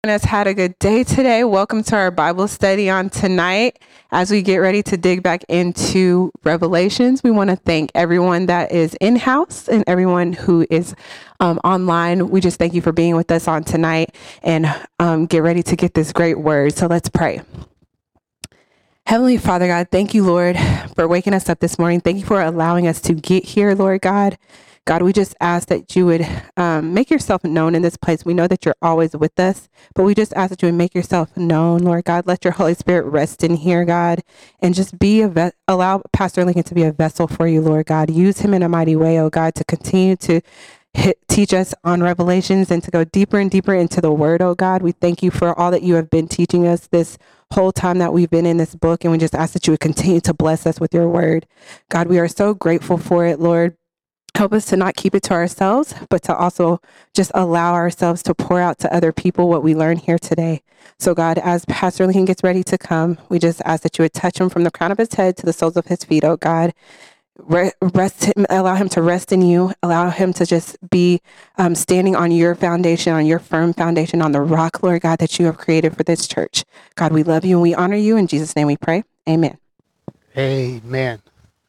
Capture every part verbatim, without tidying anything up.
Has had a good day today. Welcome to our Bible study on tonight. As we get ready to dig back into Revelations, we want to thank everyone that is in-house and everyone who is um, online. We just thank you for being with us on tonight and um, get ready to get this great word. So let's pray. Heavenly Father God, thank you, Lord, for waking us up this morning. Thank you for allowing us to get here, Lord God. God, we just ask that you would um, make yourself known in this place. We know that you're always with us, but we just ask that you would make yourself known, Lord God. Let your Holy Spirit rest in here, God, and just be a ve- allow Pastor Lincoln to be a vessel for you, Lord God. Use him in a mighty way, oh God, to continue to hit, teach us on Revelations and to go deeper and deeper into the Word, oh God. We thank you for all that you have been teaching us this whole time that we've been in this book, and we just ask that you would continue to bless us with your Word. God, we are so grateful for it, Lord. Help us to not keep it to ourselves, but to also just allow ourselves to pour out to other people what we learn here today. So God, as Pastor Lincoln gets ready to come, we just ask that you would touch him from the crown of his head to the soles of his feet, oh God. Rest him, allow him to rest in you, allow him to just be um, standing on your foundation, on your firm foundation, on the rock, Lord God, that you have created for this church. God, we love you and we honor you. In Jesus' name we pray. Amen. Amen.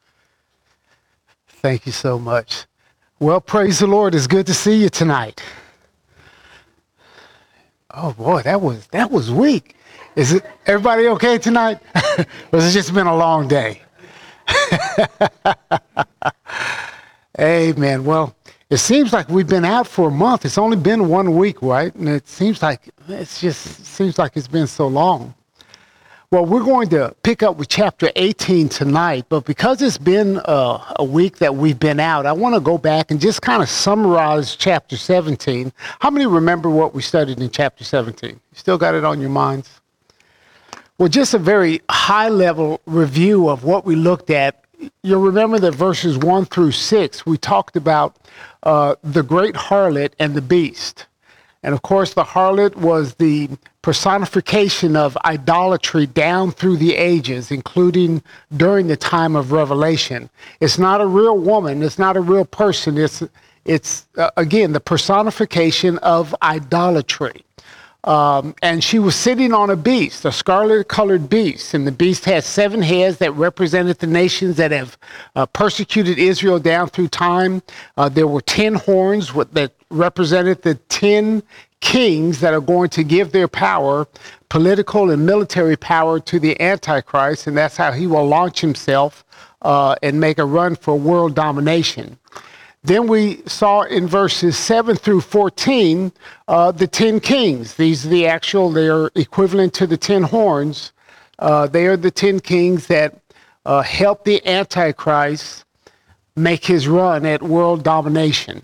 Thank you so much. Well, praise the Lord. It's good to see you tonight. Oh boy, that was that was weak. Is it everybody okay tonight? Or has it just been a long day? Amen. Well, it seems like we've been out for a month. It's only been one week, right? And it seems like it's just seems like it's been so long. Well, we're going to pick up with chapter eighteen tonight, but because it's been uh, a week that we've been out, I want to go back and just kind of summarize chapter seventeen. How many remember what we studied in chapter seventeen? You still got it on your minds? Well, just a very high-level review of what we looked at. You'll remember that verses one through six, we talked about uh, the great harlot and the beast. And of course, the harlot was the personification of idolatry down through the ages, including during the time of Revelation. It's not a real woman. It's not a real person. It's, it's uh, again, the personification of idolatry. Um, and she was sitting on a beast, a scarlet-colored beast. And the beast had seven heads that represented the nations that have uh, persecuted Israel down through time. Uh, there were ten horns with, that represented the ten kings that are going to give their power, political and military power, to the Antichrist. And that's how he will launch himself uh, and make a run for world domination. Then we saw in verses seven through fourteen, uh, the ten kings. These are the actual, they are equivalent to the ten horns. Uh, they are the ten kings that uh, help the Antichrist make his run at world domination.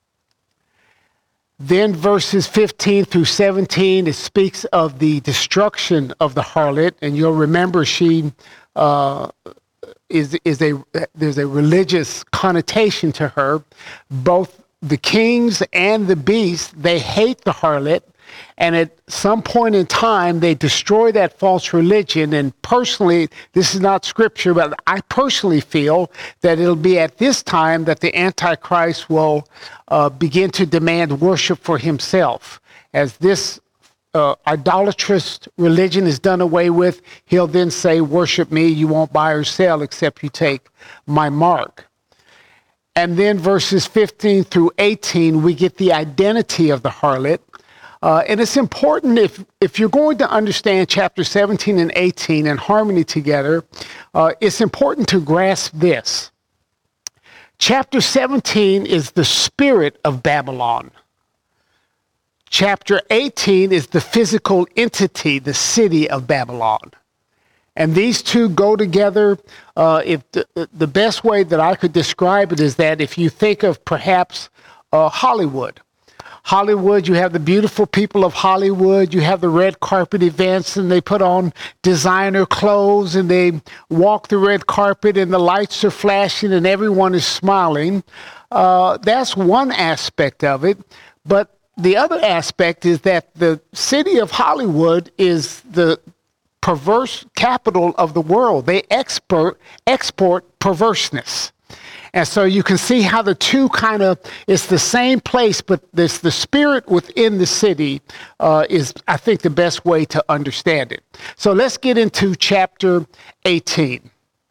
Then verses fifteen through seventeen, it speaks of the destruction of the harlot. And you'll remember she... Uh, is is a there's a religious connotation to her. Both the kings and the beast, they hate the harlot, and at some point in time they destroy that false religion. And personally, this is not scripture, but I personally feel that it'll be at this time that the Antichrist will uh, begin to demand worship for himself. As this Uh, idolatrous religion is done away with, he'll then say, worship me, you won't buy or sell except you take my mark. And then verses fifteen through eighteen, we get the identity of the harlot. Uh, and it's important, if, if you're going to understand chapter seventeen and eighteen in harmony together, uh, it's important to grasp this. Chapter seventeen is the spirit of Babylon. Chapter eighteen is the physical entity, the city of Babylon. And these two go together. Uh, if the, the best way that I could describe it is that if you think of perhaps uh, Hollywood. Hollywood, you have the beautiful people of Hollywood. You have the red carpet events, and they put on designer clothes, and they walk the red carpet, and the lights are flashing, and everyone is smiling. Uh, that's one aspect of it. But the other aspect is that the city of Hollywood is the perverse capital of the world. They export, export perverseness. And so you can see how the two kind of, it's the same place, but this, the spirit within the city uh, is, I think, the best way to understand it. So let's get into chapter eighteen.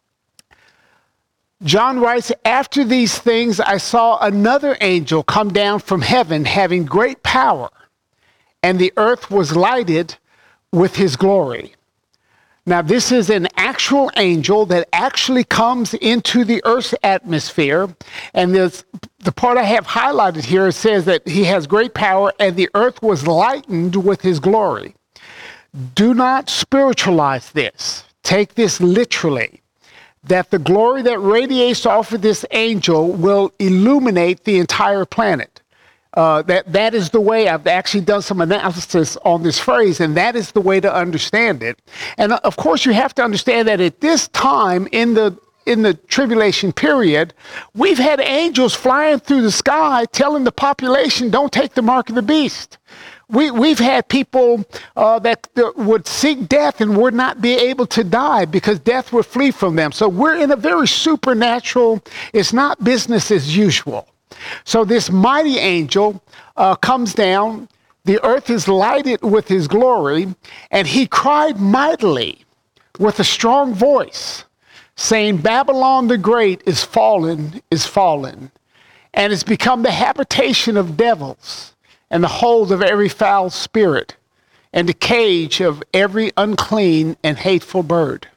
John writes, after these things, I saw another angel come down from heaven, having great power, and the earth was lighted with his glory. Now, this is an actual angel that actually comes into the earth's atmosphere. And this, the part I have highlighted here says that he has great power and the earth was lightened with his glory. Do not spiritualize this. Take this literally, that the glory that radiates off of this angel will illuminate the entire planet. Uh, that that is the way. I've actually done some analysis on this phrase, and that is the way to understand it. And uh, of course, you have to understand that at this time in the in the tribulation period, we've had angels flying through the sky telling the population, "Don't take the mark of the beast." We we've had people uh, that, that would seek death and would not be able to die because death would flee from them. So we're in a very supernatural. It's not business as usual. So this mighty angel uh, comes down, the earth is lighted with his glory, and he cried mightily with a strong voice, saying, Babylon the Great is fallen, is fallen, and has become the habitation of devils, and the hold of every foul spirit, and the cage of every unclean and hateful bird.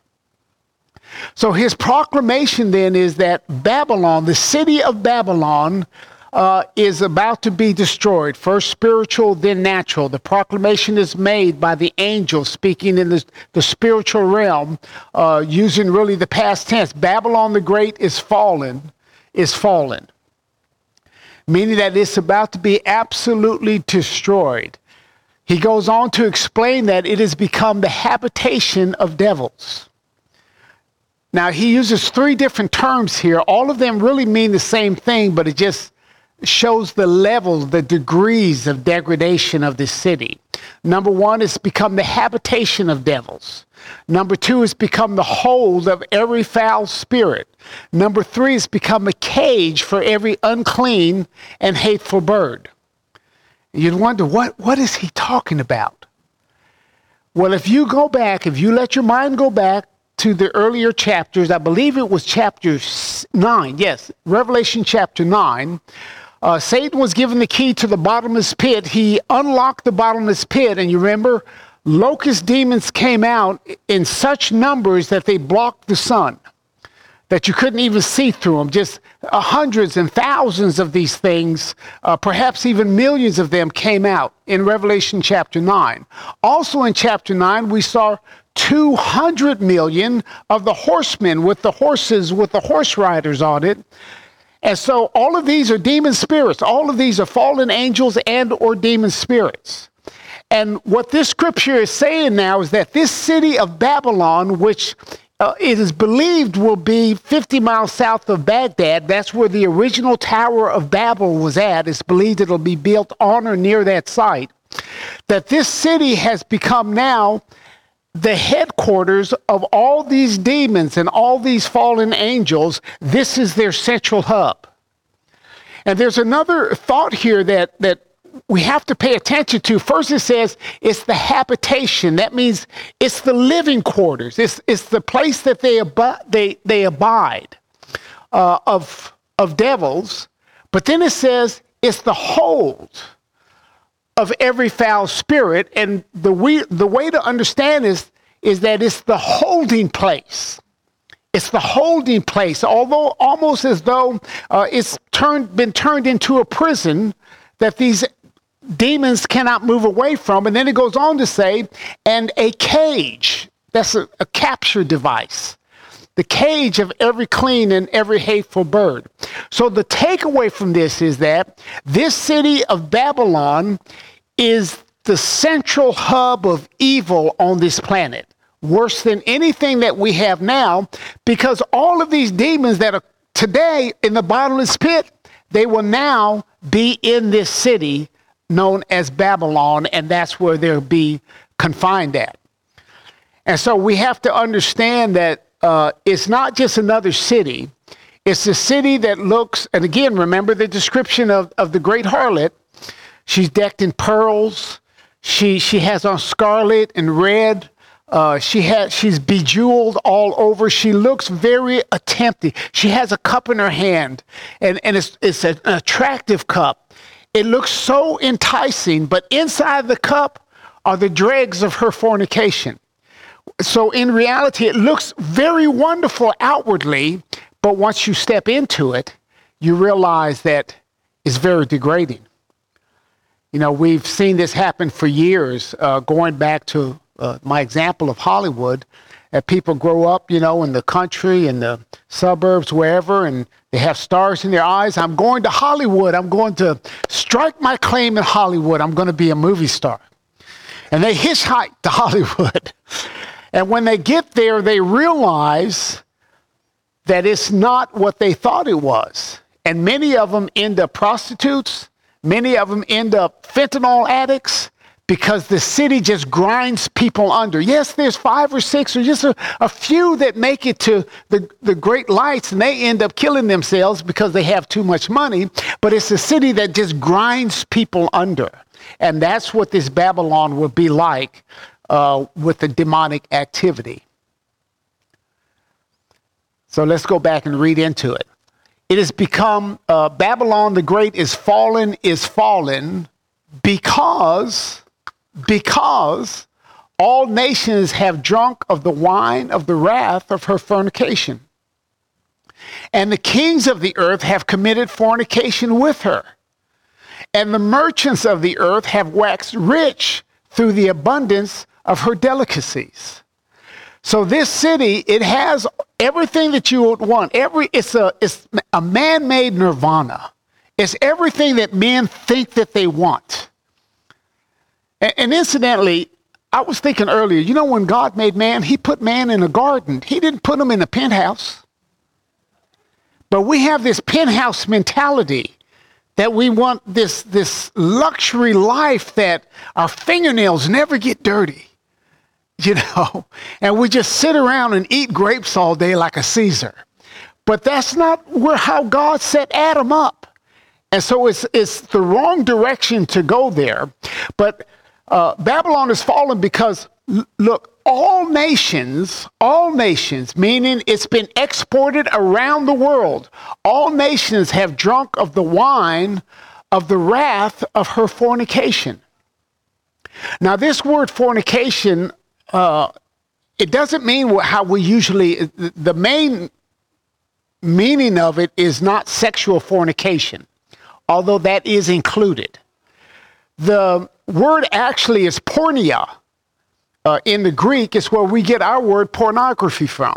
So his proclamation then is that Babylon, the city of Babylon, uh, is about to be destroyed. First spiritual, then natural. The proclamation is made by the angel speaking in the, the spiritual realm, uh, using really the past tense. Babylon the Great is fallen, is fallen. Meaning that it's about to be absolutely destroyed. He goes on to explain that it has become the habitation of devils. Now, he uses three different terms here. All of them really mean the same thing, but it just shows the level, the degrees of degradation of this city. Number one, it's become the habitation of devils. Number two, it's become the hold of every foul spirit. Number three, it's become a cage for every unclean and hateful bird. You'd wonder, what, what is he talking about? Well, if you go back, if you let your mind go back to the earlier chapters, I believe it was chapter nine, yes, Revelation chapter nine, uh, Satan was given the key to the bottomless pit. He unlocked the bottomless pit, and you remember, locust demons came out in such numbers that they blocked the sun, that you couldn't even see through them. Just uh, hundreds and thousands of these things, uh, perhaps even millions of them came out in Revelation chapter nine. Also in chapter nine, we saw two hundred million of the horsemen with the horses, with the horse riders on it. And so all of these are demon spirits. All of these are fallen angels and or demon spirits. And what this scripture is saying now is that this city of Babylon, which uh, it is believed will be fifty miles south of Baghdad, that's where the original Tower of Babel was at. It's believed it'll be built on or near that site. That this city has become now the headquarters of all these demons and all these fallen angels. This is their central hub. And there's another thought here that, that we have to pay attention to. First, it says it's the habitation. That means it's the living quarters. It's, it's the place that they, ab- they, they abide uh, of, of devils. But then it says it's the hold of every foul spirit. And the we, the way to understand is, is that it's the holding place. It's the holding place, although almost as though uh, it's turned been turned into a prison that these demons cannot move away from. And then it goes on to say, and a cage, that's a, a capture device. The cage of every clean and every hateful bird. So the takeaway from this is that this city of Babylon is the central hub of evil on this planet. Worse than anything that we have now, because all of these demons that are today in the bottomless pit, they will now be in this city known as Babylon, and that's where they'll be confined at. And so we have to understand that uh, it's not just another city. It's a city that looks, and again, remember the description of, of the great harlot. She's decked in pearls. She she has on scarlet and red. Uh, she has she's bejeweled all over. She looks very tempting. She has a cup in her hand, and, and it's it's an attractive cup. It looks so enticing, but inside the cup are the dregs of her fornication. So in reality, it looks very wonderful outwardly, but once you step into it, you realize that it's very degrading. You know, we've seen this happen for years, uh, going back to uh, my example of Hollywood. That people grow up, you know, in the country, in the suburbs, wherever, and they have stars in their eyes. I'm going to Hollywood. I'm going to strike my claim in Hollywood. I'm going to be a movie star. And they hitchhike to Hollywood. And when they get there, they realize that it's not what they thought it was. And many of them end up prostitutes. Many of them end up fentanyl addicts because the city just grinds people under. Yes, there's five or six or just a, a few that make it to the, the great lights, and they end up killing themselves because they have too much money. But it's a city that just grinds people under. And that's what this Babylon will be like uh, with the demonic activity. So let's go back and read into it. It has become, uh, Babylon the Great is fallen, is fallen because, because all nations have drunk of the wine of the wrath of her fornication. And the kings of the earth have committed fornication with her. And the merchants of the earth have waxed rich through the abundance of her delicacies. So this city, it has everything that you would want. Every it's a it's a man-made nirvana. It's everything that men think that they want. And, and incidentally, I was thinking earlier, you know, when God made man, he put man in a garden. He didn't put him in a penthouse. But we have this penthouse mentality that we want this, this luxury life that our fingernails never get dirty. You know, and we just sit around and eat grapes all day like a Caesar. But that's not where how God set Adam up. And so it's it's the wrong direction to go there. But uh, Babylon has fallen because, look, all nations, all nations, meaning it's been exported around the world, all nations have drunk of the wine of the wrath of her fornication. Now, this word fornication, Uh, it doesn't mean how we usually, the main meaning of it is not sexual fornication, although that is included. The word actually is porneia. Uh, in the Greek, is where we get our word pornography from.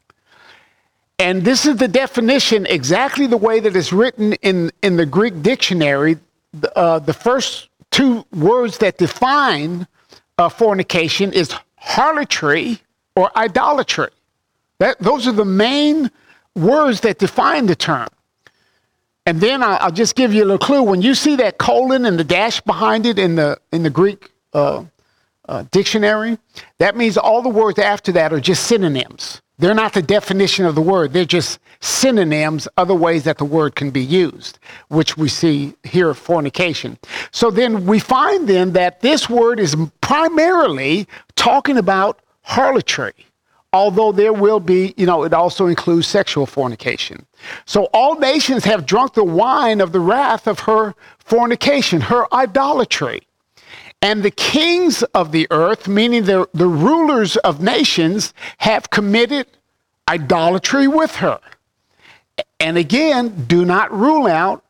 And this is the definition exactly the way that it's written in, in the Greek dictionary. Uh, the first two words that define uh, fornication is harlotry or idolatry. That, those are the main words that define the term. And then I'll, I'll just give you a little clue. When you see that colon and the dash behind it in the in the Greek uh, uh, dictionary, that means all the words after that are just synonyms. They're not the definition of the word. They're just synonyms, other ways that the word can be used, which we see here, fornication. So then we find then that this word is primarily talking about harlotry, although there will be, you know, it also includes sexual fornication. So all nations have drunk the wine of the wrath of her fornication, her idolatry. And the kings of the earth, meaning the, the rulers of nations, have committed idolatry with her. And again, do not rule out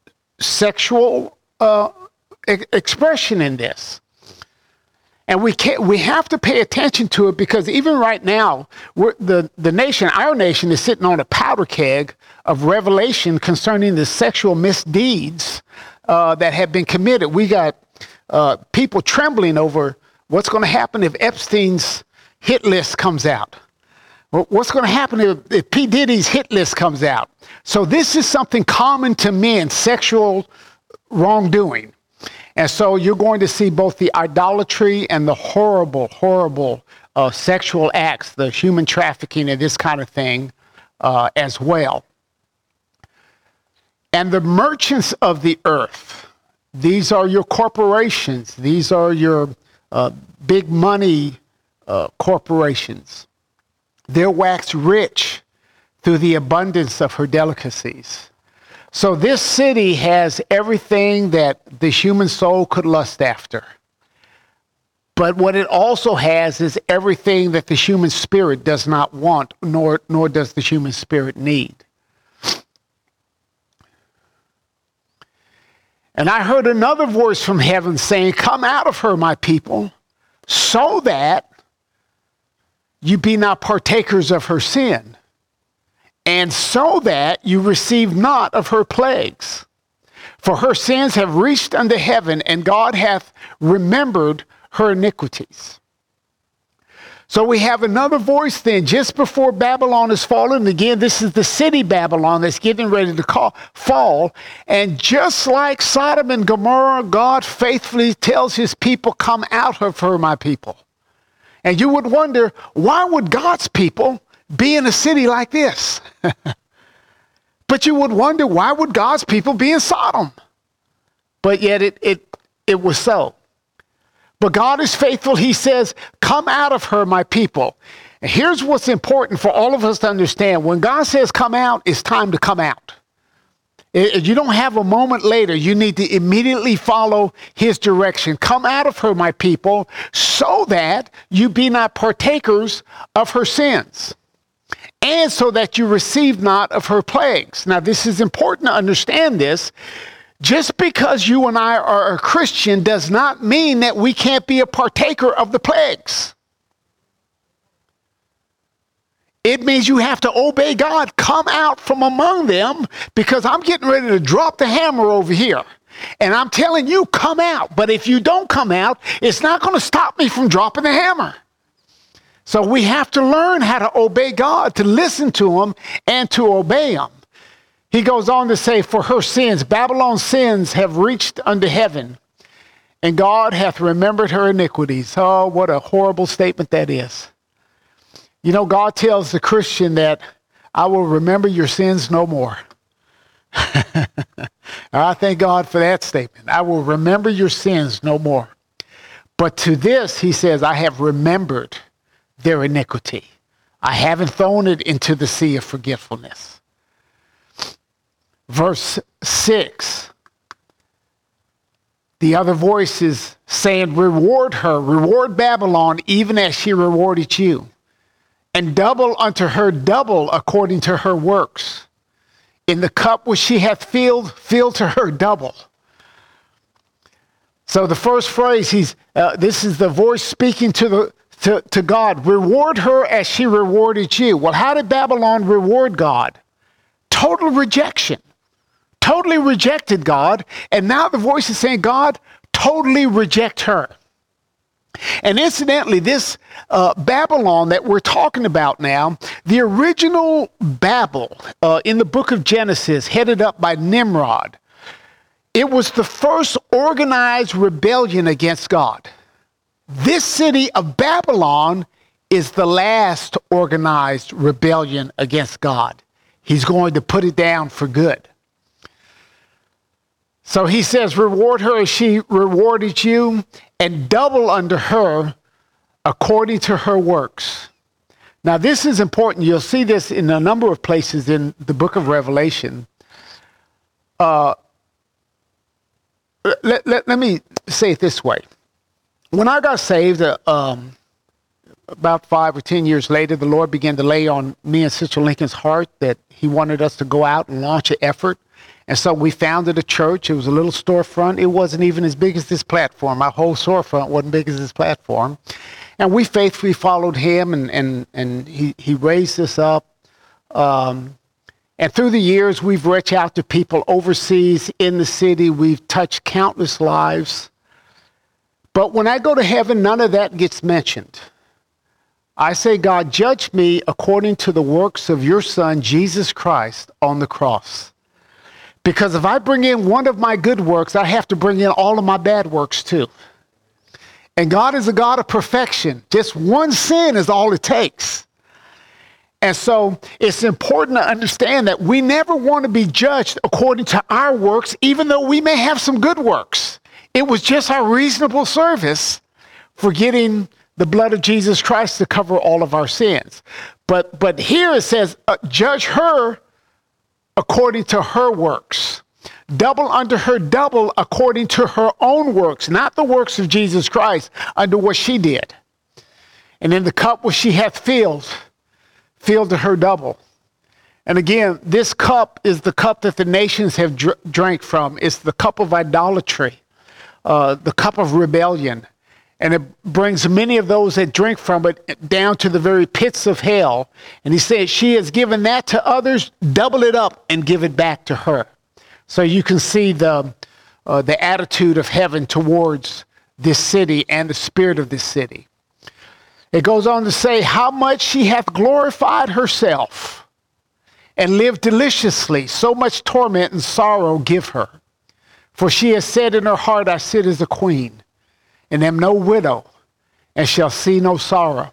sexual uh, e- expression in this. And we can't, we have to pay attention to it, because even right now, we're, the, the nation, our nation, is sitting on a powder keg of revelation concerning the sexual misdeeds uh, that have been committed. We got uh, people trembling over what's going to happen if Epstein's hit list comes out. What's going to happen if, if P. Diddy's hit list comes out? So this is something common to men, sexual wrongdoing. And so you're going to see both the idolatry and the horrible, horrible uh, sexual acts, the human trafficking and this kind of thing uh, as well. And the merchants of the earth, these are your corporations. These are your uh, big money uh, corporations. They're waxed rich through the abundance of her delicacies. So this city has everything that the human soul could lust after. But what it also has is everything that the human spirit does not want, nor, nor does the human spirit need. And I heard another voice from heaven saying, "Come out of her, my people, so that you be not partakers of her sin, and so that you receive not of her plagues. For her sins have reached unto heaven, and God hath remembered her iniquities." So we have another voice then, just before Babylon is fallen. Again, this is the city Babylon that's getting ready to call, fall. And just like Sodom and Gomorrah, God faithfully tells his people, "Come out of her, my people." And you would wonder, why would God's people be in a city like this? But you would wonder, why would God's people be in Sodom? But yet it, it, it was so. But God is faithful. He says, "Come out of her, my people." And here's what's important for all of us to understand. When God says come out, it's time to come out. You don't have a moment later. You need to immediately follow his direction. "Come out of her, my people, so that you be not partakers of her sins, and so that you receive not of her plagues." Now, this is important to understand this. Just because you and I are a Christian does not mean that we can't be a partaker of the plagues. It means you have to obey God. Come out from among them, because I'm getting ready to drop the hammer over here. And I'm telling you, come out. But if you don't come out, it's not going to stop me from dropping the hammer. So we have to learn how to obey God, to listen to him, and to obey him. He goes on to say, "For her sins, Babylon's sins have reached unto heaven, and God hath remembered her iniquities." Oh, what a horrible statement that is. You know, God tells the Christian that, "I will remember your sins no more." I thank God for that statement. "I will remember your sins no more." But to this, he says, "I have remembered their iniquity. I haven't thrown it into the sea of forgetfulness." Verse six, the other voice is saying, "Reward her, reward Babylon, even as she rewarded you, and double unto her double according to her works. In the cup which she hath filled, fill to her double." So the first phrase, he's uh, this is the voice speaking to the to, to God. "Reward her as she rewarded you." Well, how did Babylon reward God? Total rejection. Totally rejected God, and now the voice is saying, "God, totally reject her." And incidentally, this uh, Babylon that we're talking about now, the original Babel uh, in the book of Genesis, headed up by Nimrod, it was the first organized rebellion against God. This city of Babylon is the last organized rebellion against God. He's going to put it down for good. So he says, "Reward her as she rewarded you, and double unto her according to her works." Now, this is important. You'll see this in a number of places in the book of Revelation. Uh, let, let, let me say it this way. When I got saved, uh, um, about five or ten years later, the Lord began to lay on me and Sister Lincoln's heart that he wanted us to go out and launch an effort. And so we founded a church. It was a little storefront. It wasn't even as big as this platform. Our whole storefront wasn't big as this platform. And we faithfully followed him, and, and, and he, he raised us up. Um, and through the years, we've reached out to people overseas, in the city. We've touched countless lives. But when I go to heaven, none of that gets mentioned. I say, "God, judge me according to the works of your Son, Jesus Christ, on the cross." Because if I bring in one of my good works, I have to bring in all of my bad works too. And God is a God of perfection. Just one sin is all it takes. And so it's important to understand that we never want to be judged according to our works, even though we may have some good works. It was just our reasonable service for getting the blood of Jesus Christ to cover all of our sins. But, but here it says, uh, judge her according to her works. Double unto her double according to her own works, not the works of Jesus Christ, unto what she did. And in the cup which she hath filled, filled to her double. And again, this cup is the cup that the nations have dr- drank from. It's the cup of idolatry, uh, the cup of rebellion. And it brings many of those that drink from it down to the very pits of hell. And he says, she has given that to others, double it up and give it back to her. So you can see the, uh, the attitude of heaven towards this city and the spirit of this city. It goes on to say, how much she hath glorified herself and lived deliciously, so much torment and sorrow give her. For she has said in her heart, I sit as a queen, and am no widow, and shall see no sorrow.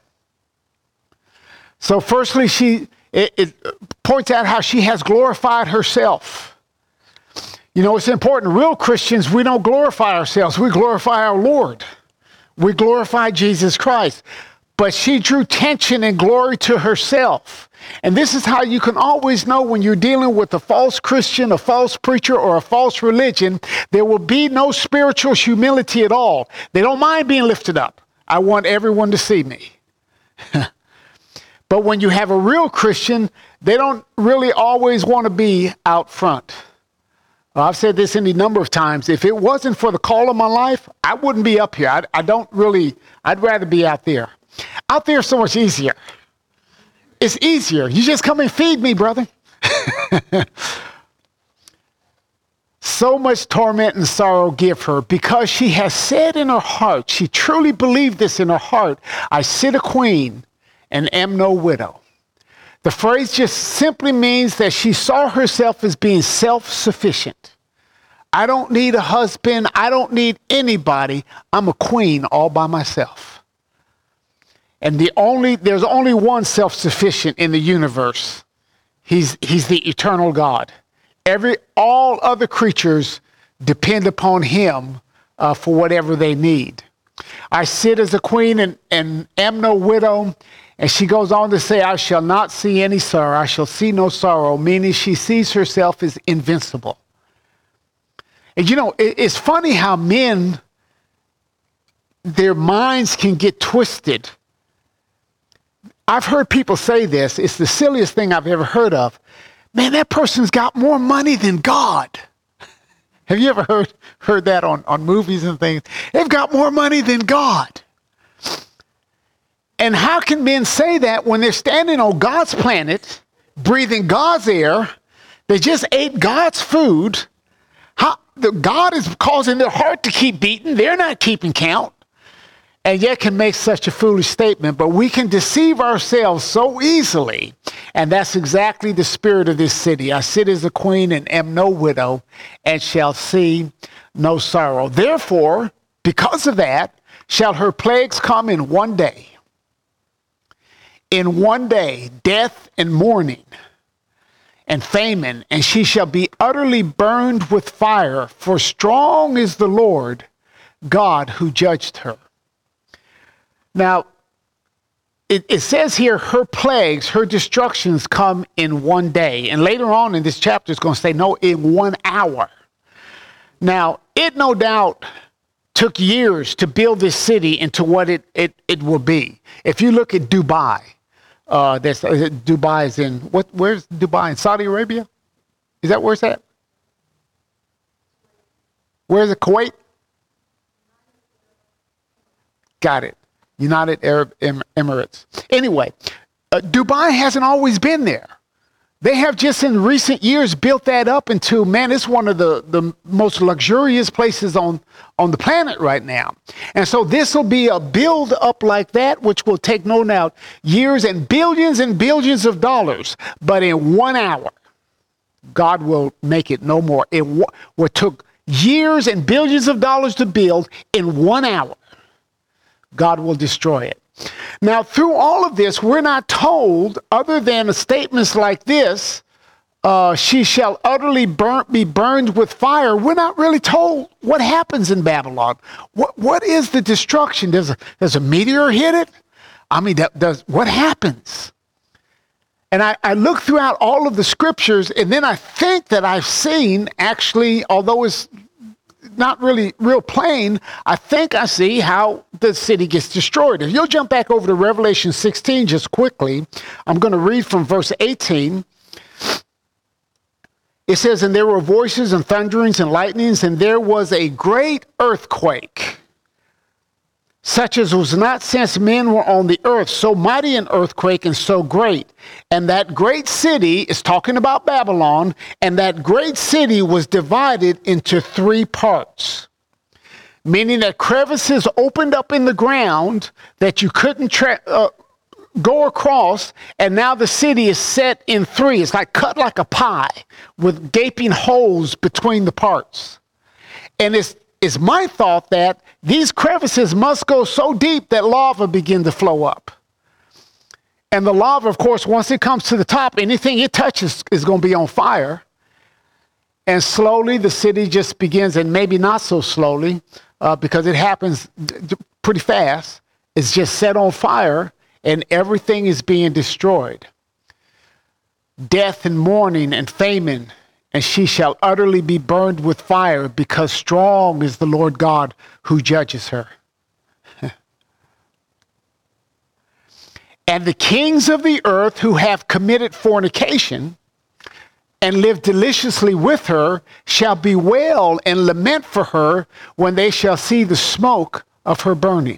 So firstly, she it, it points out how she has glorified herself. You know, it's important. Real Christians, we don't glorify ourselves. We glorify our Lord. We glorify Jesus Christ. But she drew tension and glory to herself. And this is how you can always know when you're dealing with a false Christian, a false preacher, or a false religion, there will be no spiritual humility at all. They don't mind being lifted up. I want everyone to see me. But when you have a real Christian, they don't really always want to be out front. Well, I've said this any number of times. If it wasn't for the call of my life, I wouldn't be up here. I, I don't really, I'd rather be out there. Out there is so much easier. It's easier. You just come and feed me, brother. So much torment and sorrow give her, because she has said in her heart, she truly believed this in her heart, I sit a queen and am no widow. The phrase just simply means that she saw herself as being self-sufficient. I don't need a husband. I don't need anybody. I'm a queen all by myself. And the only there's only one self-sufficient in the universe. He's he's the eternal God. Every all other creatures depend upon him uh, for whatever they need. I sit as a queen and, and am no widow. And she goes on to say, I shall not see any sorrow. I shall see no sorrow, meaning she sees herself as invincible. And you know, it, it's funny how men, their minds can get twisted. I've heard people say this. It's the silliest thing I've ever heard of. Man, that person's got more money than God. Have you ever heard, heard that on, on movies and things? They've got more money than God. And how can men say that when they're standing on God's planet, breathing God's air? They just ate God's food. How, the, God is causing their heart to keep beating. They're not keeping count. And yet can make such a foolish statement. But we can deceive ourselves so easily. And that's exactly the spirit of this city. I sit as a queen and am no widow, and shall see no sorrow. Therefore, because of that, shall her plagues come in one day. In one day, death and mourning and famine, and she shall be utterly burned with fire, for strong is the Lord God who judged her. Now, it, it says here, her plagues, her destructions come in one day. And later on in this chapter, it's going to say, no, in one hour. Now, it no doubt took years to build this city into what it, it, it will be. If you look at Dubai, Uh, that's, uh, Dubai is in, what? Where's Dubai? In Saudi Arabia? Is that where it's at? Where's it? Kuwait? Got it. United Arab em- Emirates. Anyway, uh, Dubai hasn't always been there. They have just in recent years built that up into, man, it's one of the, the most luxurious places on, on the planet right now. And so this will be a build up like that, which will take no doubt years and billions and billions of dollars. But in one hour, God will make it no more. It what took years and billions of dollars to build, in one hour, God will destroy it. Now, through all of this, we're not told, other than statements like this, uh, she shall utterly burn, be burned with fire. We're not really told what happens in Babylon. What, what is the destruction? Does a, does a meteor hit it? I mean, that, does what happens? And I, I look throughout all of the scriptures, and then I think that I've seen, actually, although it's not really real plain, I think I see how the city gets destroyed. If you'll jump back over to Revelation sixteen just quickly, I'm going to read from verse eighteen. It says, and there were voices and thunderings and lightnings, and there was a great earthquake, such as was not since men were on the earth, so mighty an earthquake and so great. And that great city is talking about Babylon, and that great city was divided into three parts, meaning that crevices opened up in the ground that you couldn't tra- uh, go across, and now the city is set in three. It's like cut like a pie with gaping holes between the parts. And it's It's my thought that these crevices must go so deep that lava begin to flow up. And the lava, of course, once it comes to the top, anything it touches is going to be on fire. And slowly the city just begins, and maybe not so slowly, uh, because it happens d- d- pretty fast. It's just set on fire, and everything is being destroyed. Death and mourning and famine, and she shall utterly be burned with fire, because strong is the Lord God who judges her. And the kings of the earth who have committed fornication and live deliciously with her shall bewail and lament for her when they shall see the smoke of her burning.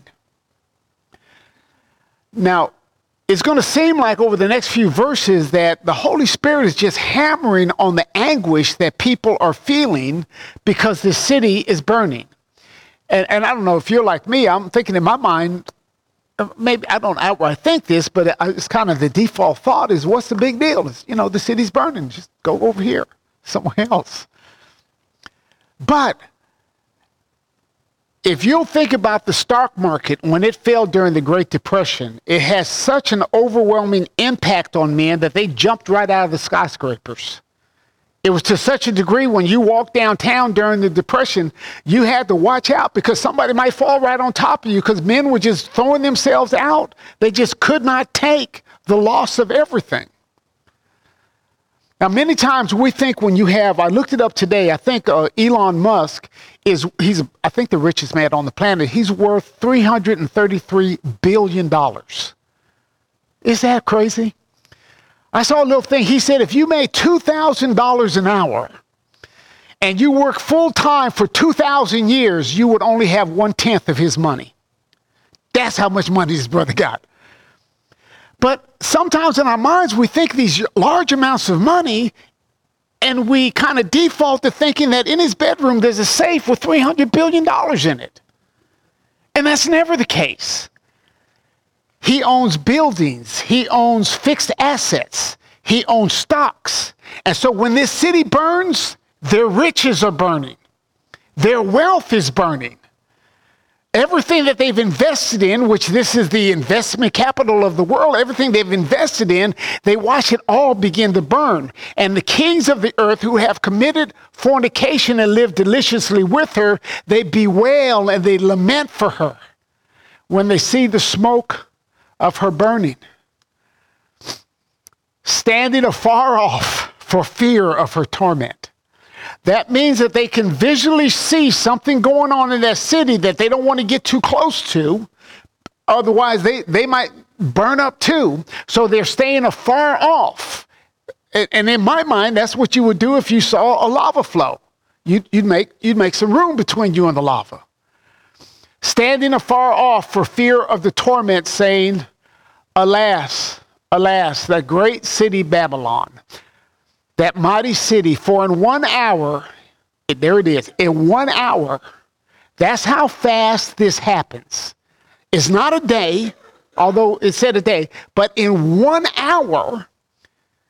Now, it's going to seem like over the next few verses that the Holy Spirit is just hammering on the anguish that people are feeling because the city is burning. And, and I don't know if you're like me, I'm thinking in my mind, maybe I don't outright think this, but it's kind of the default thought is, what's the big deal? It's, you know, the city's burning. Just go over here, somewhere else. But if you'll think about the stock market when it fell during the Great Depression, it has such an overwhelming impact on men that they jumped right out of the skyscrapers. It was to such a degree when you walked downtown during the Depression, you had to watch out because somebody might fall right on top of you because men were just throwing themselves out. They just could not take the loss of everything. Now, many times we think when you have, I looked it up today, I think uh, Elon Musk is, he's, I think the richest man on the planet. He's worth three hundred thirty-three billion dollars. Is that crazy? I saw a little thing. He said, if you made two thousand dollars an hour and you work full time for two thousand years, you would only have one tenth of his money. That's how much money this brother got. But sometimes in our minds, we think these large amounts of money, and we kind of default to thinking that in his bedroom, there's a safe with three hundred billion dollars in it. And that's never the case. He owns buildings. He owns fixed assets. He owns stocks. And so when this city burns, their riches are burning. Their wealth is burning. Everything that they've invested in, which this is the investment capital of the world, everything they've invested in, they watch it all begin to burn. And the kings of the earth who have committed fornication and lived deliciously with her, they bewail and they lament for her when they see the smoke of her burning, standing afar off for fear of her torment. That means that they can visually see something going on in that city that they don't want to get too close to. Otherwise, they, they might burn up too. So they're staying afar off. And, and in my mind, that's what you would do if you saw a lava flow. You'd, you'd, make, you'd make some room between you and the lava. Standing afar off for fear of the torment, saying, alas, alas, that great city Babylon, that mighty city, for in one hour, there it is, in one hour, that's how fast this happens. It's not a day, although it said a day, but in one hour,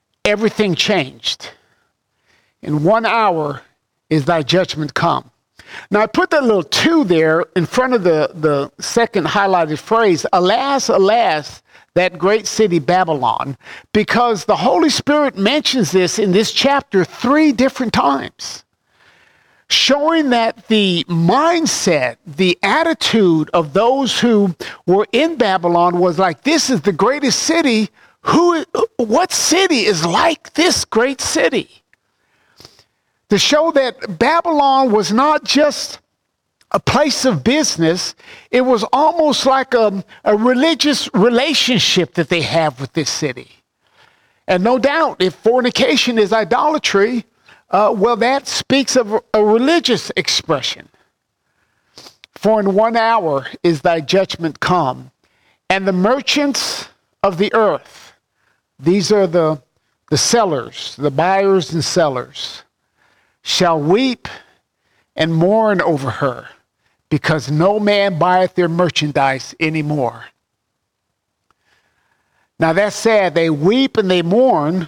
everything changed. In one hour is thy judgment come. Now, I put that little two there in front of the, the second highlighted phrase, alas, alas, that great city Babylon, because the Holy Spirit mentions this in this chapter three different times, showing that the mindset, the attitude of those who were in Babylon was like, this is the greatest city. Who, what city is like this great city? To show that Babylon was not just a place of business, it was almost like a, a religious relationship that they have with this city. And no doubt, if fornication is idolatry, uh, well, that speaks of a religious expression. For in one hour is thy judgment come, and the merchants of the earth, these are the, the sellers, the buyers and sellers, shall weep and mourn over her, because no man buyeth their merchandise anymore. Now that's sad. They weep and they mourn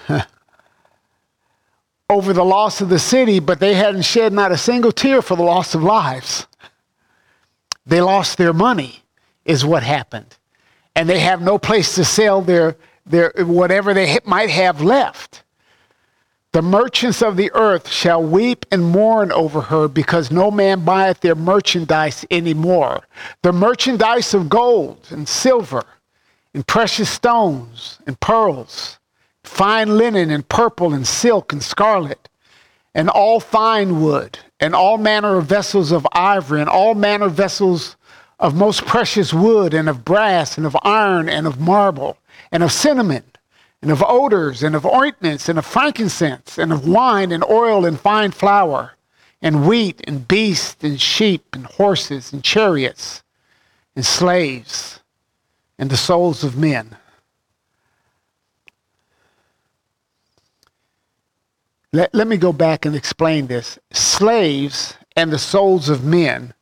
over the loss of the city, but they hadn't shed not a single tear for the loss of lives. They lost their money, is what happened. And they have no place to sell their, their whatever they might have left. The merchants of the earth shall weep and mourn over her, because no man buyeth their merchandise anymore. The merchandise of gold and silver and precious stones and pearls, fine linen and purple and silk and scarlet, and all fine wood, and all manner of vessels of ivory, and all manner of vessels of most precious wood, and of brass, and of iron, and of marble, and of cinnamon, and of odors, and of ointments, and of frankincense, and of wine, and oil, and fine flour, and wheat, and beasts, and sheep, and horses, and chariots, and slaves, and the souls of men. Let, let me go back and explain this. Slaves and the souls of men.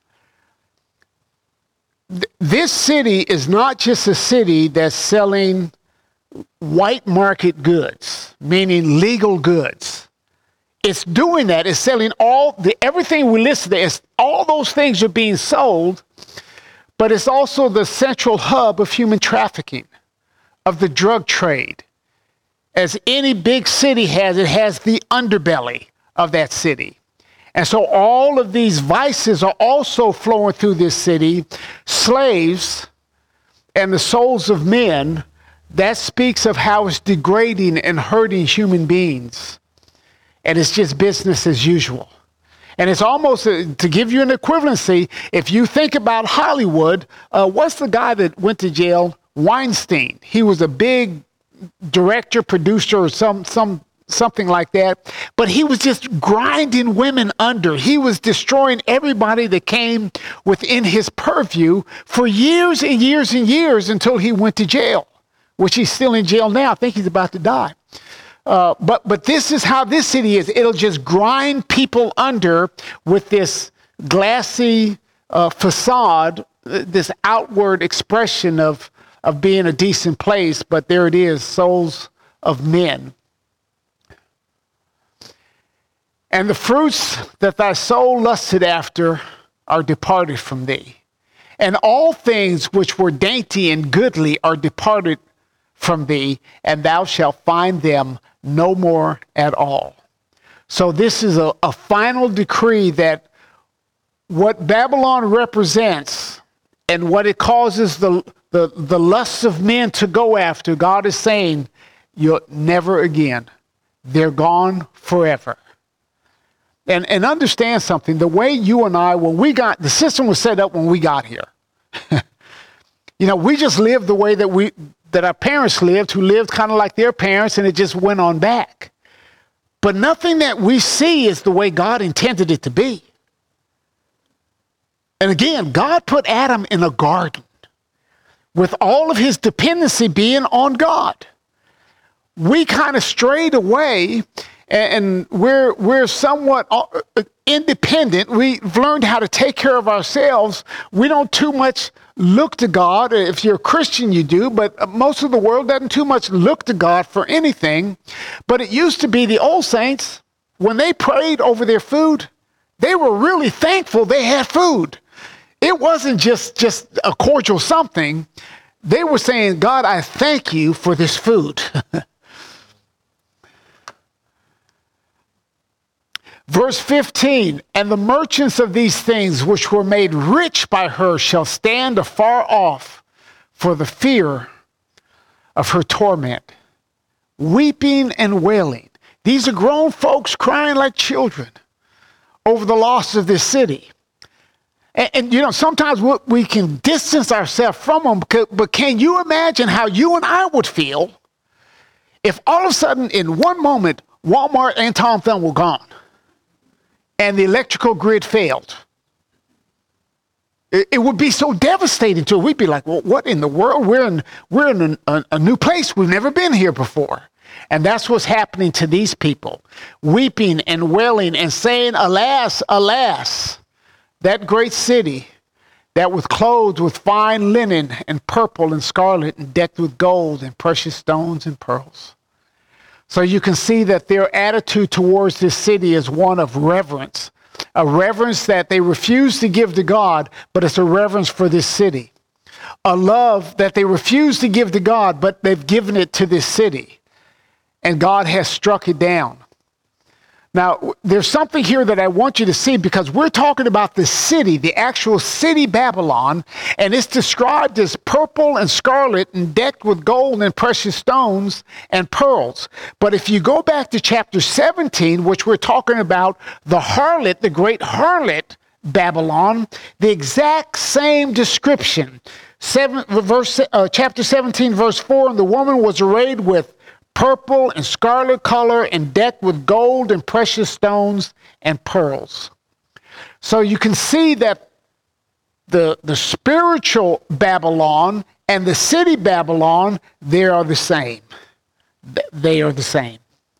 Th- this city is not just a city that's selling white market goods, meaning legal goods. It's doing that. It's selling all the everything we listed there. It's, all those things are being sold, but it's also the central hub of human trafficking, of the drug trade. As any big city has, it has the underbelly of that city. And so all of these vices are also flowing through this city. Slaves and the souls of men, that speaks of how it's degrading and hurting human beings. And it's just business as usual. And it's almost, a, to give you an equivalency, if you think about Hollywood, uh, what's the guy that went to jail? Weinstein. He was a big director, producer, or some, some, something like that. But he was just grinding women under. He was destroying everybody that came within his purview for years and years and years until he went to jail, which he's still in jail now. I think he's about to die. Uh, but but this is how this city is. It'll just grind people under with this glassy uh, facade, uh, this outward expression of, of being a decent place. But there it is, souls of men. And the fruits that thy soul lusted after are departed from thee. And all things which were dainty and goodly are departed from thee, and thou shalt find them no more at all. So this is a, a final decree that what Babylon represents and what it causes the, the, the lusts of men to go after, God is saying, you'll never again. They're gone forever. And, and understand something, the way you and I, when we got, the system was set up when we got here. You know, we just lived the way that we, that our parents lived, who lived kind of like their parents, and it just went on back. But nothing that we see is the way God intended it to be. And again, God put Adam in a garden with all of his dependency being on God. We kind of strayed away, and we're we're somewhat independent. We've learned how to take care of ourselves. We don't too much look to God. If you're a Christian, you do, but most of the world doesn't too much look to God for anything. But it used to be the old saints, when they prayed over their food, They were really thankful they had food. It wasn't just, just a cordial something. They were saying, God, I thank you for this food. Verse fifteen, and the merchants of these things which were made rich by her shall stand afar off for the fear of her torment, weeping and wailing. These are grown folks crying like children over the loss of this city. And, and you know, sometimes we, we can distance ourselves from them, because, but can you imagine how you and I would feel if all of a sudden in one moment Walmart and Tom Thumb were gone and the electrical grid failed? It, it would be so devastating to us. We'd be like, well, what in the world? We're in, we're in a, a new place. We've never been here before. And that's what's happening to these people, weeping and wailing and saying, alas, alas, that great city that was clothed with fine linen and purple and scarlet and decked with gold and precious stones and pearls. So you can see that their attitude towards this city is one of reverence, a reverence that they refuse to give to God, but it's a reverence for this city. A love that they refuse to give to God, but they've given it to this city. And God has struck it down. Now, there's something here that I want you to see, because we're talking about the city, the actual city Babylon, and it's described as purple and scarlet and decked with gold and precious stones and pearls. But if you go back to chapter seventeen, which we're talking about the harlot, the great harlot Babylon, the exact same description. Seven, verse, uh, chapter seventeen, verse four, and the woman was arrayed with purple and scarlet color and decked with gold and precious stones and pearls. So you can see that the, the spiritual Babylon and the city Babylon, they are the same. They are the same.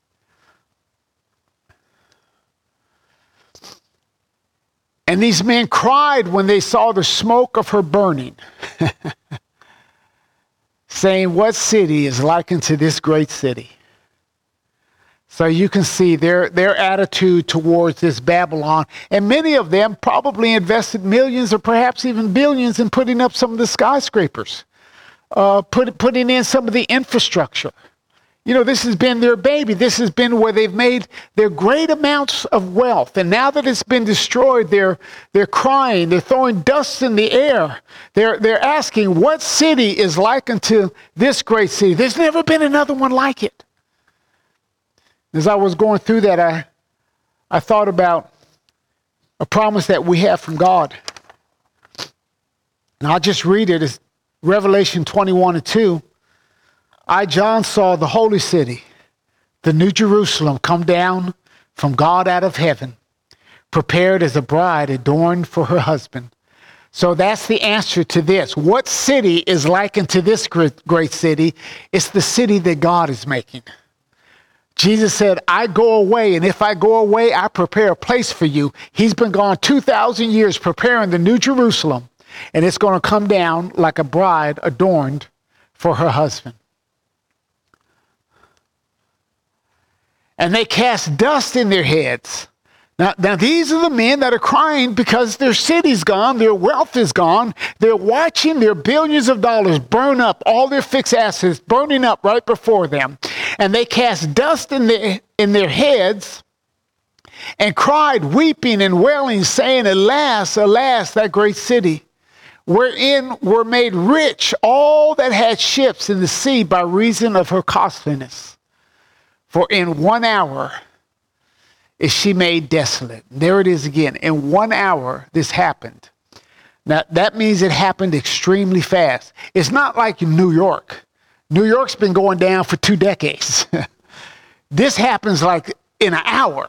And these men cried when they saw the smoke of her burning, saying, what city is likened to this great city? So you can see their, their attitude towards this Babylon. And many of them probably invested millions or perhaps even billions in putting up some of the skyscrapers, uh, put, putting in some of the infrastructure. You know, this has been their baby. This has been where they've made their great amounts of wealth. And now that it's been destroyed, they're, they're crying. They're throwing dust in the air. They're, they're asking, what city is likened to this great city? There's never been another one like it. As I was going through that, I, I thought about a promise that we have from God. And I'll just read it. It's Revelation twenty-one and two. I, John, saw the holy city, the new Jerusalem, come down from God out of heaven, prepared as a bride adorned for her husband. So that's the answer to this. What city is likened to this great, great city? It's the city that God is making. Jesus said, I go away, and if I go away, I prepare a place for you. He's been gone two thousand years preparing the new Jerusalem, and it's going to come down like a bride adorned for her husband. And they cast dust in their heads. Now, now, these are the men that are crying because their city's gone, their wealth is gone. They're watching their billions of dollars burn up, all their fixed assets burning up right before them. And they cast dust in their, in their heads and cried, weeping and wailing, saying, alas, alas, that great city, wherein were made rich all that had ships in the sea by reason of her costliness. For in one hour is she made desolate. There it is again. In one hour, this happened. Now, that means it happened extremely fast. It's not like in New York. New York's been going down for two decades. This happens like in an hour.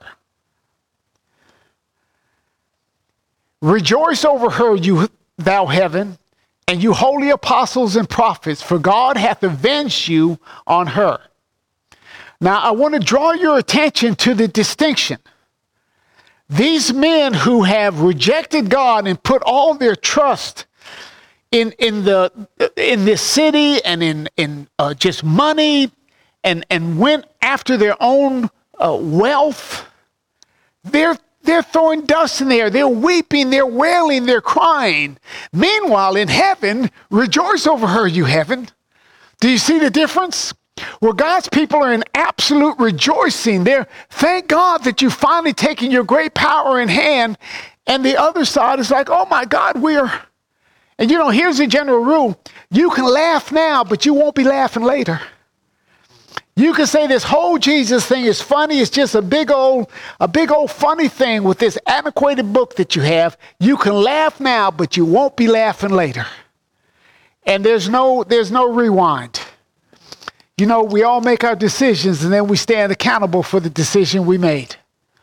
Rejoice over her, you thou heaven, and you holy apostles and prophets, for God hath avenged you on her. Now, I want to draw your attention to the distinction. These men who have rejected God and put all their trust in, in, the, in this city and in, in uh, just money and, and went after their own uh, wealth, they're They're throwing dust in the air. They're weeping. They're wailing. They're crying. Meanwhile, in heaven, rejoice over her, you heaven. Do you see the difference? Where God's people are in absolute rejoicing. They're, thank God that you've finally taken your great power in hand. And the other side is like, oh my God, we're... And you know, here's the general rule. You can laugh now, but you won't be laughing later. You can say this whole Jesus thing is funny. It's just a big old, a big old funny thing with this antiquated book that you have. You can laugh now, but you won't be laughing later. And there's no, there's no rewind. You know, we all make our decisions and then we stand accountable for the decision we made.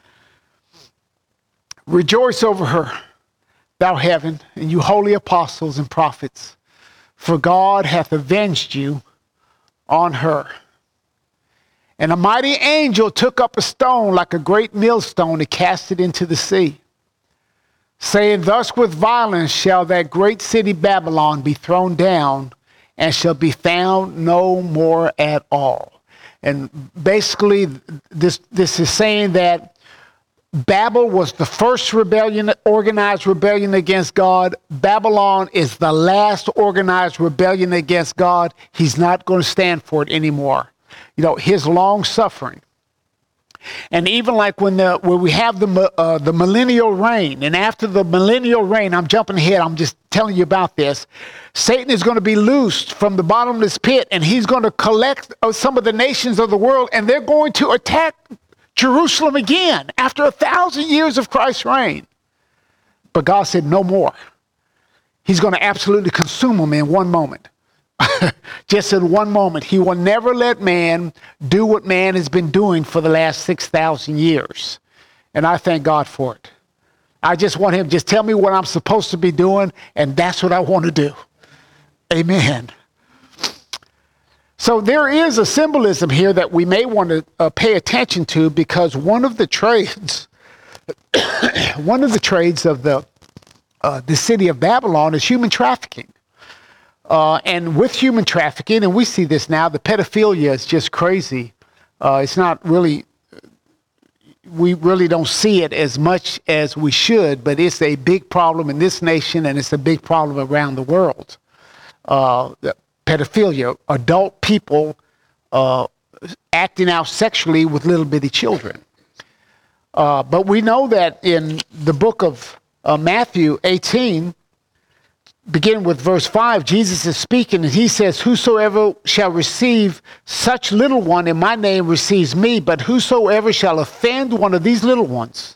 Rejoice over her, thou heaven, and you holy apostles and prophets, for God hath avenged you on her. And a mighty angel took up a stone like a great millstone and cast it into the sea, saying, thus with violence shall that great city Babylon be thrown down, and shall be found no more at all. And basically, this, this is saying that Babel was the first rebellion, organized rebellion against God. Babylon is the last organized rebellion against God. He's not going to stand for it anymore. You know, his long suffering. And even like when the when we have the uh, the millennial reign, and after the millennial reign, I'm jumping ahead, I'm just telling you about this. Satan is going to be loosed from the bottomless pit, and he's going to collect uh, some of the nations of the world, and they're going to attack Jerusalem again after a thousand years of Christ's reign. But God said no more. He's going to absolutely consume them in one moment. Just in one moment. He will never let man do what man has been doing for the last six thousand years. And I thank God for it. I just want him to just tell me what I'm supposed to be doing, and that's what I want to do. Amen. So there is a symbolism here that we may want to uh, pay attention to, because one of the trades, one of the trades of the uh, the city of Babylon is human trafficking. Uh, and with human trafficking, and we see this now, the pedophilia is just crazy. Uh, it's not really, we really don't see it as much as we should, but it's a big problem in this nation, and it's a big problem around the world. Uh, the pedophilia, adult people uh, acting out sexually with little bitty children. Uh, but we know that in the book of uh, Matthew eighteen, beginning with verse five, Jesus is speaking, and he says, whosoever shall receive such little one in my name receives me, but whosoever shall offend one of these little ones,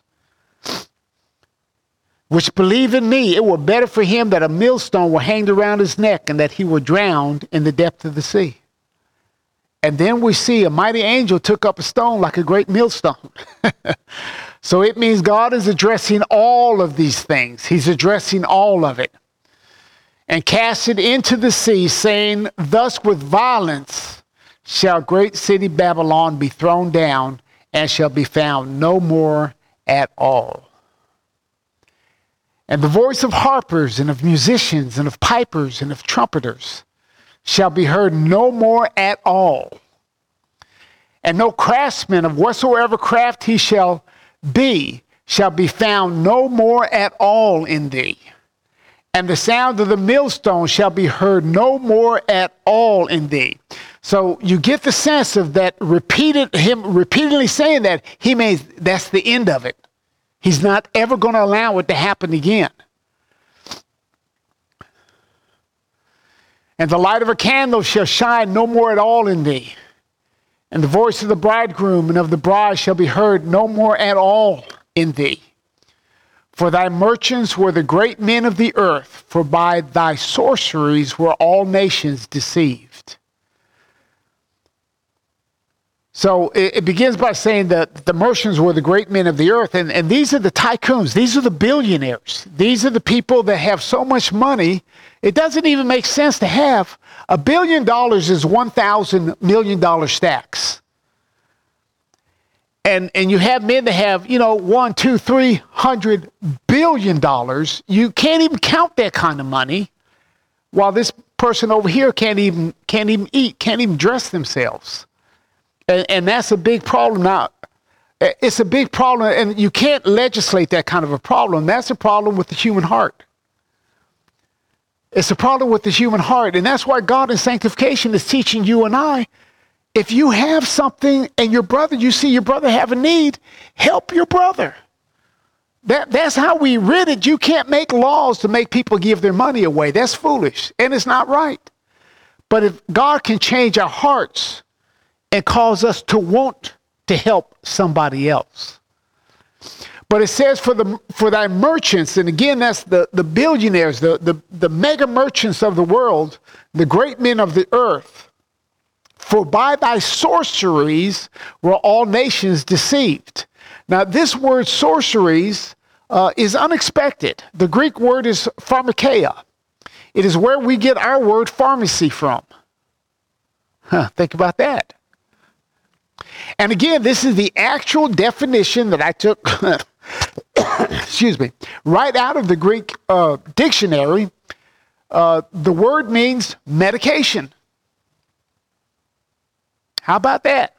which believe in me, it were better for him that a millstone were hanged around his neck, and that he were drowned in the depth of the sea. And then we see a mighty angel took up a stone like a great millstone. So it means God is addressing all of these things. He's addressing all of it. And cast it into the sea, saying, thus with violence shall great city Babylon be thrown down, and shall be found no more at all. And the voice of harpers, and of musicians, and of pipers, and of trumpeters shall be heard no more at all. And no craftsman of whatsoever craft he shall be, shall be found no more at all in thee. And the sound of the millstone shall be heard no more at all in thee. So you get the sense of that repeated, him repeatedly saying that, he means that's the end of it. He's not ever going to allow it to happen again. And the light of a candle shall shine no more at all in thee. And the voice of the bridegroom and of the bride shall be heard no more at all in thee. For thy merchants were the great men of the earth, for by thy sorceries were all nations deceived. So it, it begins by saying that the merchants were the great men of the earth, and, and these are the tycoons, these are the billionaires. These are the people that have so much money, it doesn't even make sense to have. A billion dollars is one thousand million dollar stacks. And and you have men that have, you know, one, two, three hundred billion dollars. You can't even count that kind of money, while this person over here can't even can't even eat, can't even dress themselves. And, and that's a big problem. Now, It's a big problem, and you can't legislate that kind of a problem. That's a problem with the human heart. It's a problem with the human heart, and that's why God in sanctification is teaching you and I, if you have something and your brother, you see your brother have a need, help your brother. That, that's how we rid it. You can't make laws to make people give their money away. That's foolish, and it's not right. But if God can change our hearts and cause us to want to help somebody else. But it says for the for thy merchants, and again, that's the, the billionaires, the, the, the mega merchants of the world, the great men of the earth. For by thy sorceries were all nations deceived. Now, this word sorceries uh, is unexpected. The Greek word is pharmakeia. It is where we get our word pharmacy from. Huh, think about that. And again, this is the actual definition that I took, excuse me, right out of the Greek uh, dictionary. Uh, the word means medication. How about that?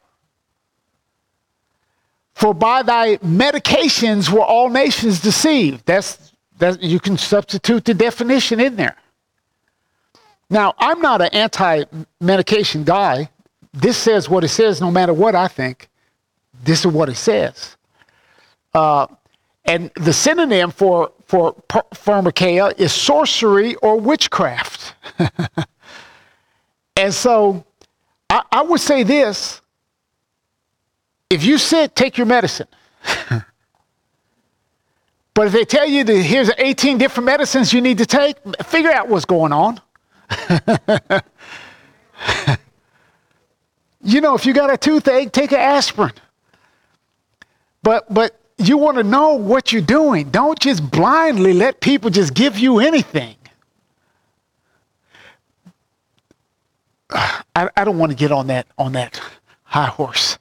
For by thy medications were all nations deceived. That's, that you can substitute the definition in there. Now, I'm not an anti-medication guy. This says what it says, no matter what I think. This is what it says. Uh, and the synonym for, for pharmakeia is sorcery or witchcraft. And so I, I would say this. If you're sick, take your medicine. But if they tell you that here's eighteen different medicines you need to take, figure out what's going on. You know, if you got a toothache, take an aspirin. But but you want to know what you're doing. Don't just blindly let people just give you anything. I, I don't want to get on that on that high horse.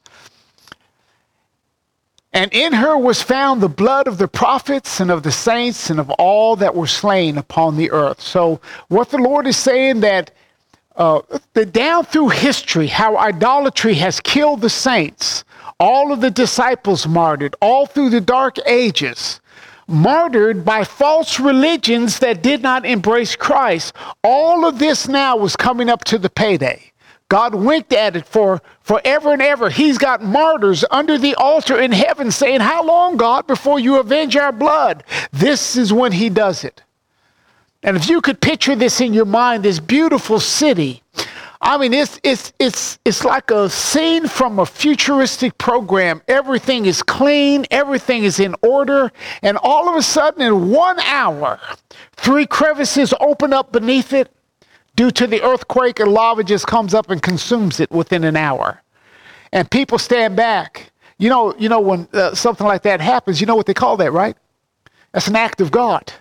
And in her was found the blood of the prophets and of the saints and of all that were slain upon the earth. So what the Lord is saying that uh, that down through history, how idolatry has killed the saints, all of the disciples martyred, all through the dark ages, martyred by false religions that did not embrace Christ. All of this now was coming up to the payday. God winked at it for forever and ever. He's got martyrs under the altar in heaven saying, how long, God, before you avenge our blood? This is when he does it. And if you could picture this in your mind, this beautiful city, I mean, it's, it's, it's, it's like a scene from a futuristic program. Everything is clean. Everything is in order. And all of a sudden, in one hour, three crevices open up beneath it. Due to the earthquake, and lava just comes up and consumes it within an hour. And people stand back. You know, you know when uh, something like that happens, you know what they call that, right? That's an act of God.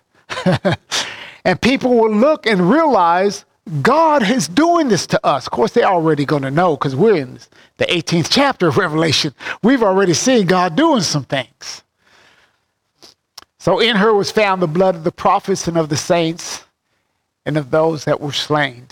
And people will look and realize God is doing this to us. Of course, they're already going to know because we're in the eighteenth chapter of Revelation. We've already seen God doing some things. So in her was found the blood of the prophets and of the saints and of those that were slain.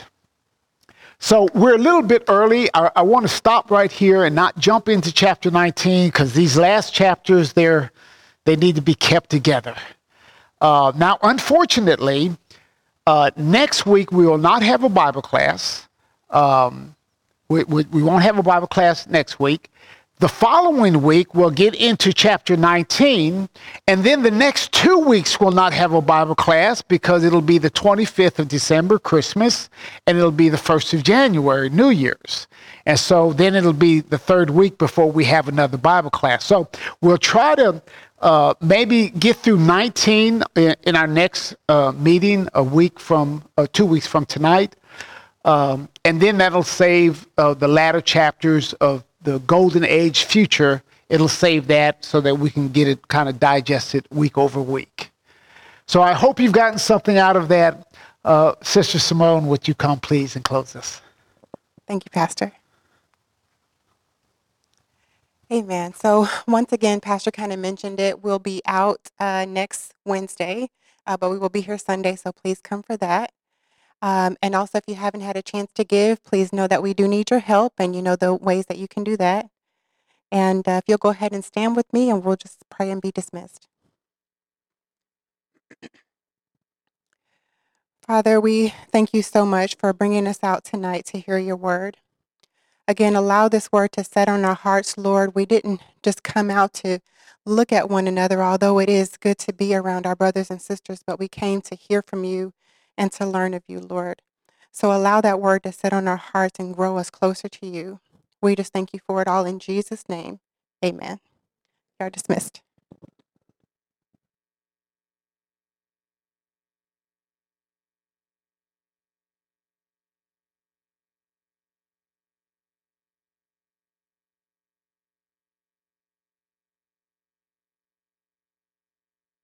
So we're a little bit early. I, I want to stop right here and not jump into chapter nineteen because these last chapters, they're, they need to be kept together. Uh, now, unfortunately, uh, next week we will not have a Bible class. Um, we, we, we won't have a Bible class next week. The following week, we'll get into chapter nineteen, and then the next two weeks we'll not have a Bible class because it'll be the twenty-fifth of December, Christmas, and it'll be the first of January, New Year's. And so then it'll be the third week before we have another Bible class. So we'll try to uh, maybe get through nineteen in, in our next uh, meeting a week from, uh, two weeks from tonight. Um, and then that'll save uh, the latter chapters of the golden age future. It'll save that so that we can get it kind of digested week over week. So I hope you've gotten something out of that. Uh, Sister Simone, would you come please and close us? Thank you, Pastor. Amen. So once again, Pastor kind of mentioned it. We'll be out uh, next Wednesday, uh, but we will be here Sunday. So please come for that. Um, and also, if you haven't had a chance to give, please know that we do need your help, and you know the ways that you can do that. And uh, if you'll go ahead and stand with me, and we'll just pray and be dismissed. Father, we thank you so much for bringing us out tonight to hear your word. Again, allow this word to set on our hearts, Lord. We didn't just come out to look at one another, although it is good to be around our brothers and sisters, but we came to hear from you and to learn of you, Lord. So allow that word to set on our hearts and grow us closer to you. We just thank you for it all in Jesus' name. Amen. You are dismissed.